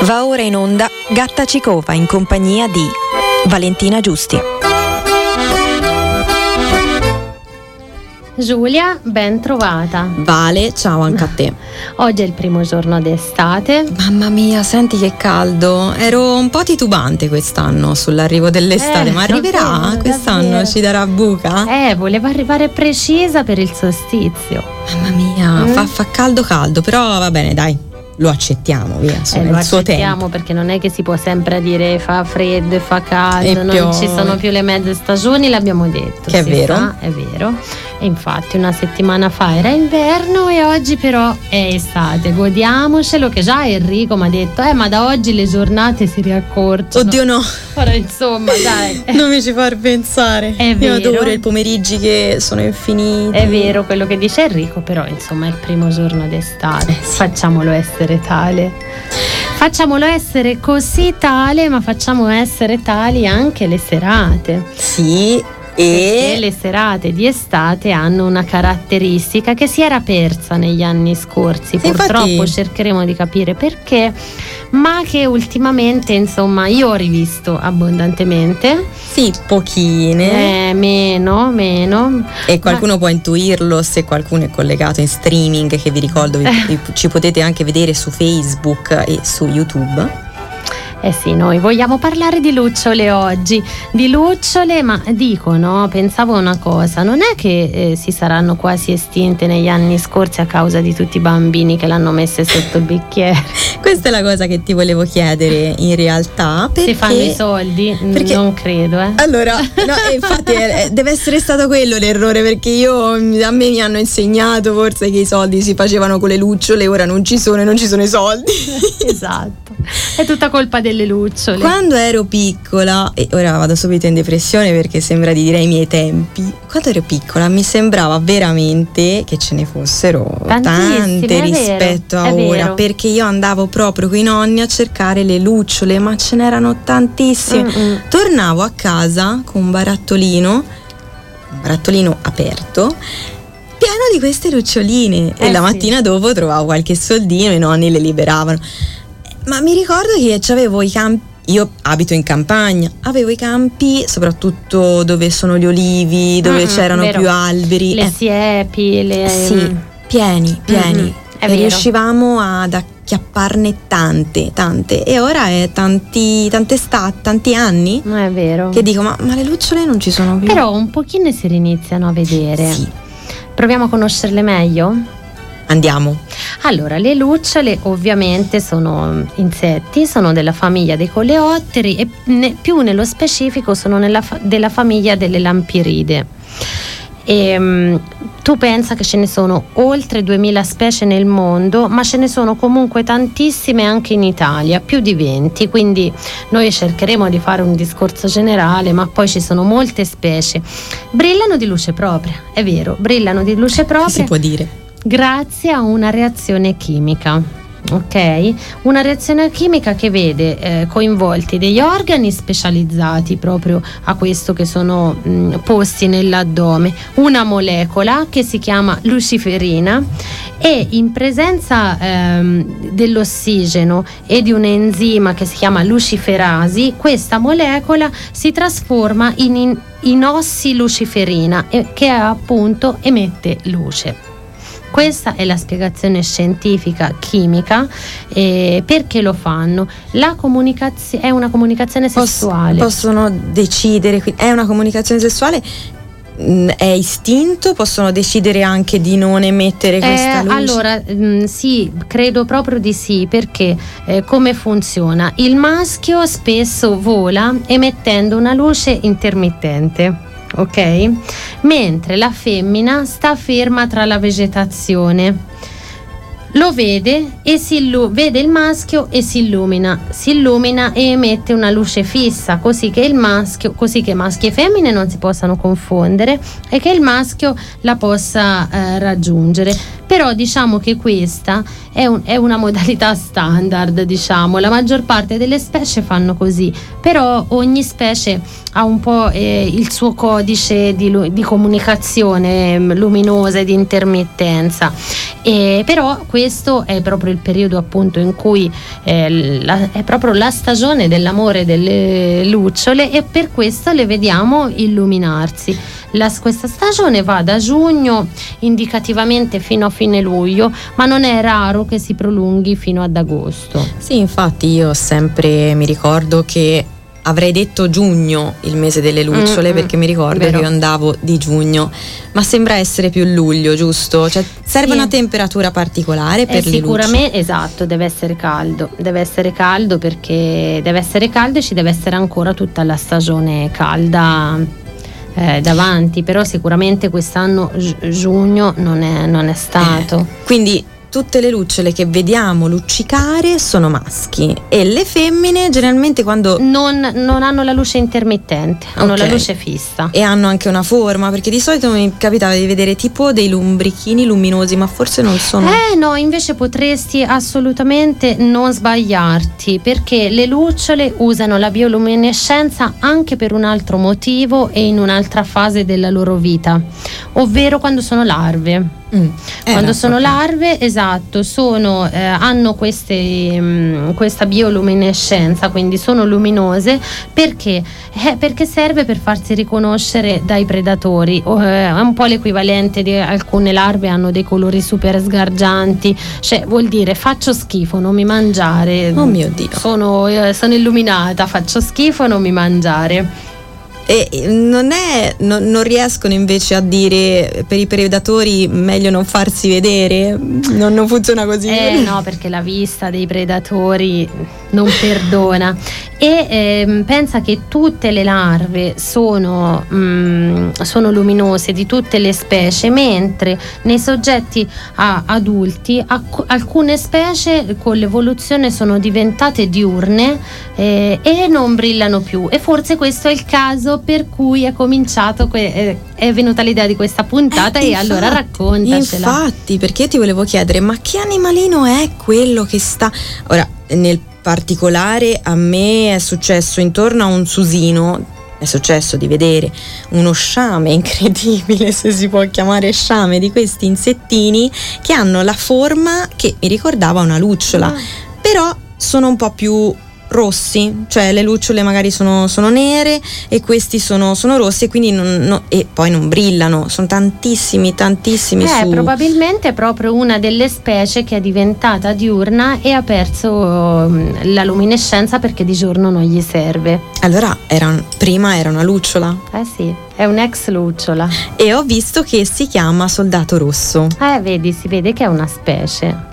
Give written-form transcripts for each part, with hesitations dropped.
Va ora in onda Gatta Cicova in compagnia di Valentina Giusti. Giulia, ben trovata. Vale, ciao anche a te. Oggi è il primo giorno d'estate. Mamma mia, senti che caldo. Ero un po' titubante quest'anno sull'arrivo dell'estate, ma arriverà? Davvero, Quest'anno davvero. Ci darà buca? Voleva arrivare precisa per il solstizio. Mamma mia, fa caldo, però va bene, dai. Lo accettiamo, via, Lo il suo accettiamo tempo. perché non è che si può sempre dire fa freddo e fa caldo, E non piove. ci sono più le mezze stagioni, l'abbiamo detto. Che è si vero. sa, è vero. E infatti una settimana fa era inverno e oggi però è estate. Godiamocelo, che già Enrico mi ha detto ma da oggi le giornate si riaccorciano. Oddio no, Ora insomma dai. non mi ci far pensare. È vero. Io adoro i pomeriggi che sono infiniti. È vero quello che dice Enrico, però insomma è il primo giorno d'estate, facciamolo essere tale. Facciamolo essere così tale, ma facciamo essere tali anche le serate. Sì, Perché e le serate di estate hanno una caratteristica che si era persa negli anni scorsi. Sì, Purtroppo infatti. cercheremo di capire perché, ma che ultimamente insomma io ho rivisto abbondantemente. sì, pochine. Meno. E qualcuno può intuirlo se qualcuno è collegato in streaming, che vi ricordo ci potete anche vedere su Facebook e su YouTube. Sì, noi vogliamo parlare di lucciole oggi, di lucciole, ma pensavo una cosa, non è che si saranno quasi estinte negli anni scorsi a causa di tutti i bambini che l'hanno messe sotto il bicchiere? Questa è la cosa che ti volevo chiedere in realtà, perché Si fanno i soldi? perché- Non credo, Allora, no, infatti deve essere stato quello l'errore, perché a me mi hanno insegnato forse che i soldi si facevano con le lucciole, ora non ci sono e non ci sono i soldi. Esatto, è tutta colpa delle lucciole. Quando ero piccola, e ora vado subito in depressione perché sembra di dire i miei tempi, quando ero piccola mi sembrava veramente che ce ne fossero Tantissime, tante è vero, rispetto a è ora, vero. perché io andavo proprio con i nonni a cercare le lucciole, ma ce n'erano tantissime. Tornavo a casa con un barattolino aperto, pieno di queste luccioline, e la sì. mattina dopo trovavo qualche soldino, i nonni le liberavano. Ma mi ricordo che c'avevo i campi, io abito in campagna, avevo i campi soprattutto dove sono gli olivi, dove c'erano vero. più alberi. Le siepi, Sì, pieni. è E vero. riuscivamo ad acchiapparne tante, e ora è tanti anni È vero. che dico ma le lucciole non ci sono più. Però un pochino si riniziano a vedere. Sì, Proviamo a conoscerle meglio? andiamo. Allora, le lucciole ovviamente sono insetti, sono della famiglia dei coleotteri e più nello specifico sono della famiglia delle lampiride. Tu pensa che ce ne sono oltre 2000 specie nel mondo, ma ce ne sono comunque tantissime anche in Italia, più di 20, quindi noi cercheremo di fare un discorso generale, ma poi ci sono molte specie. Brillano di luce propria, è vero, brillano di luce Che si propria può dire? grazie a una reazione chimica. Ok? Una reazione chimica che vede coinvolti degli organi specializzati proprio a questo, che sono posti nell'addome, una molecola che si chiama luciferina, e in presenza dell'ossigeno e di un enzima che si chiama luciferasi, questa molecola si trasforma in ossiluciferina, che appunto emette luce. Questa è la spiegazione scientifica chimica. Perché lo fanno? La comunicazione è una comunicazione sessuale. Possono decidere, è una comunicazione sessuale, è istinto, possono decidere anche di non emettere questa luce. Allora, sì, credo proprio di sì, perché come funziona? Il maschio spesso vola emettendo una luce intermittente. Ok? Mentre la femmina sta ferma tra la vegetazione, lo vede e vede il maschio e si illumina e emette una luce fissa, così che maschi e femmine non si possano confondere e che il maschio la possa raggiungere. Però diciamo che questa è una modalità standard, diciamo. La maggior parte delle specie fanno così, però ogni specie ha un po' il suo codice di comunicazione luminosa e di intermittenza, però questo è proprio il periodo appunto in cui è proprio la stagione dell'amore delle lucciole, e per questo le vediamo illuminarsi. Questa stagione va da giugno indicativamente fino a fine luglio, ma non è raro che si prolunghi fino ad agosto. Sì, infatti io sempre mi ricordo che avrei detto giugno il mese delle lucciole, perché mi ricordo vero. che io andavo di giugno, ma sembra essere più luglio, giusto? Cioè serve una temperatura particolare per le sicuramente lucciole. esatto, deve essere caldo perché deve essere caldo e ci deve essere ancora tutta la stagione calda davanti, però sicuramente quest'anno giugno non è stato. Quindi tutte le lucciole che vediamo luccicare sono maschi, e le femmine generalmente quando non hanno la luce intermittente, hanno Ok. la luce fissa. e hanno anche una forma, perché di solito mi capitava di vedere tipo dei lumbrichini luminosi, ma forse non sono No, invece potresti assolutamente non sbagliarti, perché le lucciole usano la bioluminescenza anche per un altro motivo e in un'altra fase della loro vita, ovvero quando sono larve. Quando sono larve, esatto, hanno questa bioluminescenza, quindi sono luminose perché serve per farsi riconoscere dai predatori. È un po' l'equivalente di alcune larve, hanno dei colori super sgargianti, cioè vuol dire faccio schifo, non mi mangiare. Oh mio Dio. Sono illuminata, faccio schifo, non mi mangiare. E non riescono invece a dire per i predatori meglio non farsi vedere? Non funziona così? No, perché la vista dei predatori non perdona. E pensa che tutte le larve sono luminose, di tutte le specie, mentre nei soggetti adulti alcune specie con l'evoluzione sono diventate diurne e non brillano più, e forse questo è il caso per cui è cominciato è venuta l'idea di questa puntata, e allora raccontacela. Infatti, perché ti volevo chiedere, ma che animalino è quello che sta ora nel particolare? A me è successo intorno a un susino, è successo di vedere uno sciame incredibile, se si può chiamare sciame, di questi insettini che hanno la forma che mi ricordava una lucciola, però sono un po' più rossi, cioè le lucciole magari sono nere e questi sono rossi, e quindi e poi non brillano, sono tantissimi su. Probabilmente è proprio una delle specie che è diventata diurna e ha perso la luminescenza perché di giorno non gli serve. Allora prima era una lucciola? Sì, è un'ex lucciola. E ho visto che si chiama soldato rosso. Vedi, si vede che è una specie.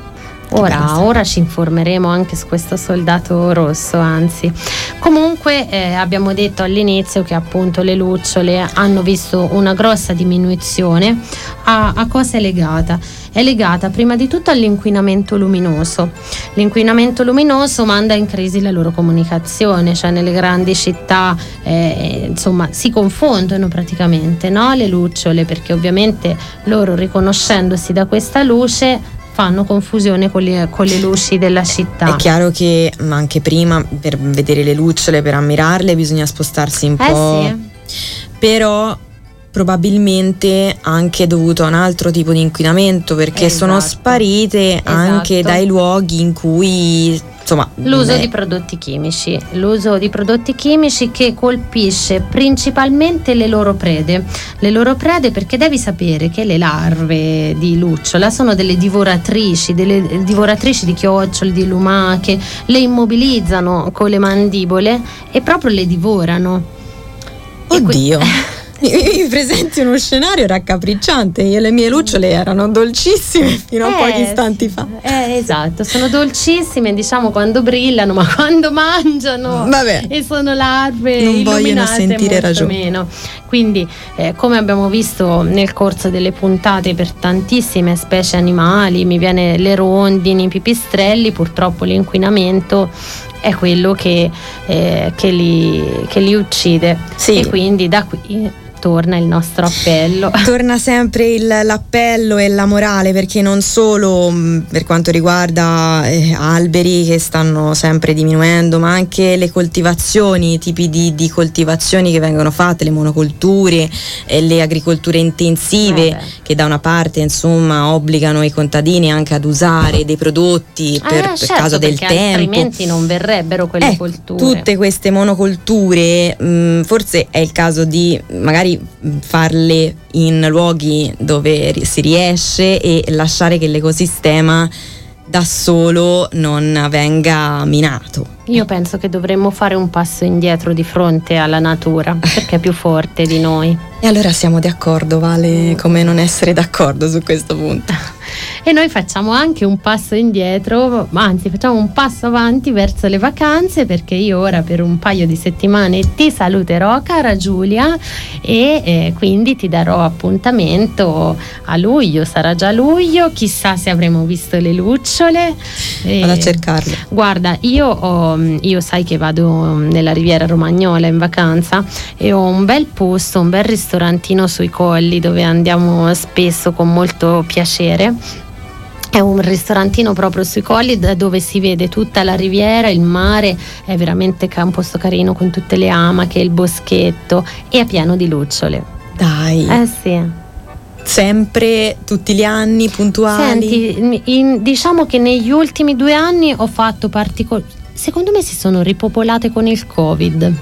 Ora ci informeremo anche su questo soldato rosso, anzi. Comunque abbiamo detto all'inizio che appunto le lucciole hanno visto una grossa diminuzione. A cosa è legata? È legata prima di tutto all'inquinamento luminoso. L'inquinamento luminoso manda in crisi la loro comunicazione, cioè nelle grandi città insomma si confondono praticamente, no? Le lucciole, perché ovviamente loro, riconoscendosi da questa luce, fanno confusione con le luci della città. È chiaro che anche prima, per vedere le lucciole, per ammirarle, bisogna spostarsi un po'. Sì. Però probabilmente anche dovuto a un altro tipo di inquinamento, perché sono sparite anche dai luoghi in cui l'uso di prodotti chimici che colpisce principalmente le loro prede, perché devi sapere che le larve di lucciola sono delle divoratrici di chioccioli, di lumache, le immobilizzano con le mandibole e proprio le divorano. Oddio. Mi presenti uno scenario raccapricciante. Io, le mie lucciole erano dolcissime fino a pochi istanti fa. Esatto, sono dolcissime, diciamo, quando brillano, ma quando mangiano e sono larve non vogliono sentire ragione. Meno. Quindi come abbiamo visto nel corso delle puntate, per tantissime specie animali, mi viene le rondini, i pipistrelli, purtroppo l'inquinamento è quello che li uccide. Sì. E quindi da qui torna il nostro appello. Torna sempre l'appello e la morale, perché non solo per quanto riguarda alberi che stanno sempre diminuendo, ma anche le coltivazioni, i tipi di coltivazioni che vengono fatte, le monocolture e le agricolture intensive, che da una parte insomma obbligano i contadini anche ad usare dei prodotti per certo, caso del tempo, altrimenti non verrebbero quelle colture. Tutte queste monocolture forse è il caso di magari farle in luoghi dove si riesce e lasciare che l'ecosistema da solo non venga minato. Io penso che dovremmo fare un passo indietro di fronte alla natura, perché è più forte di noi. E allora siamo d'accordo, Vale, come non essere d'accordo su questo punto. E noi facciamo anche un passo indietro, anzi facciamo un passo avanti verso le vacanze, perché io ora per un paio di settimane ti saluterò, cara Giulia, e quindi ti darò appuntamento a luglio. Sarà già luglio, chissà se avremo visto le lucciole. Vado a cercarle. Guarda, io sai che vado nella Riviera Romagnola in vacanza e ho un bel posto, un bel ristorantino sui colli dove andiamo spesso con molto piacere. È un ristorantino proprio sui colli dove si vede tutta la riviera, il mare, è veramente un posto carino con tutte le amache, il boschetto, e è pieno di lucciole. Dai. Sì. Sempre, tutti gli anni, puntuali? Senti, diciamo che negli ultimi 2 anni ho fatto secondo me si sono ripopolate con il Covid.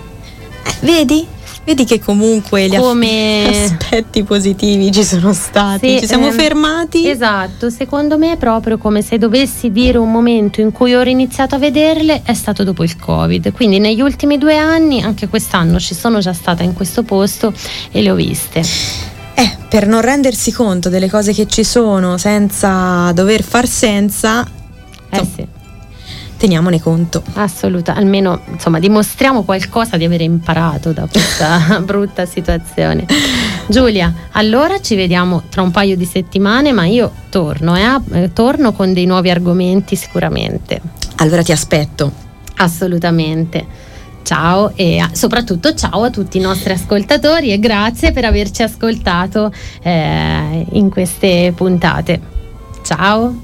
Vedi che comunque gli aspetti positivi ci sono stati, ci siamo fermati. Esatto, secondo me è proprio come se dovessi dire un momento in cui ho iniziato a vederle è stato dopo il Covid, quindi negli ultimi 2 anni, anche quest'anno ci sono già stata in questo posto e le ho viste. Per non rendersi conto delle cose che ci sono senza dover far senza, sì. Teniamone conto. Assolutamente, almeno insomma dimostriamo qualcosa di aver imparato da questa brutta situazione. Giulia, allora ci vediamo tra un paio di settimane, ma io torno con dei nuovi argomenti sicuramente. Allora ti aspetto. Assolutamente. Ciao e soprattutto ciao a tutti i nostri ascoltatori e grazie per averci ascoltato in queste puntate. Ciao.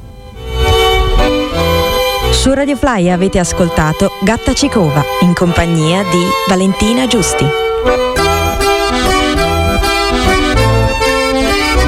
Su Radio Fly avete ascoltato Gatta Cicova in compagnia di Valentina Giusti.